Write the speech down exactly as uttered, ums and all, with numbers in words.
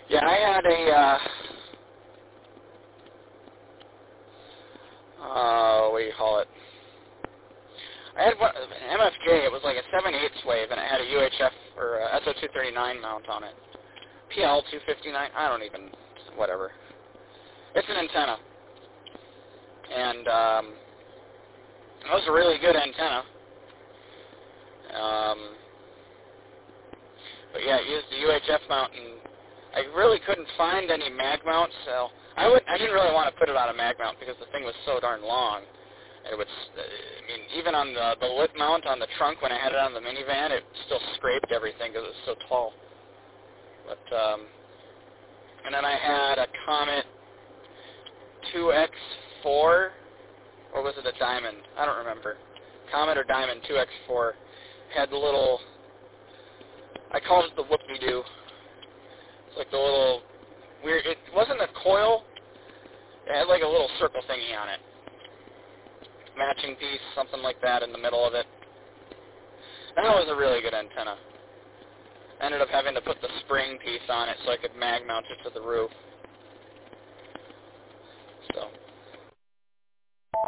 Yeah, I had a, uh, uh, what do you call it? I had one, an M F J. It was like a seven eighths wave, and it had a U H F or a S O two thirty-nine mount on it. P L two fifty-nine. I don't even. Whatever. It's an antenna, and um, it was a really good antenna. Um, but yeah, it used the U H F mount, and I really couldn't find any mag mounts. So I would. I didn't really want to put it on a mag mount because the thing was so darn long. It would, I mean, even on the, the lip mount on the trunk when I had it on the minivan, it still scraped everything because it was so tall. But, um, and then I had a Comet two X four, or was it a Diamond? I don't remember. Comet or Diamond two X four had the little, I called it the whoop-de-doo. It's like the little weird, it wasn't a coil, it had like a little circle thingy on it. Matching piece, something like that in the middle of it. That was a really good antenna. I ended up having to put the spring piece on it so I could mag mount it to the roof.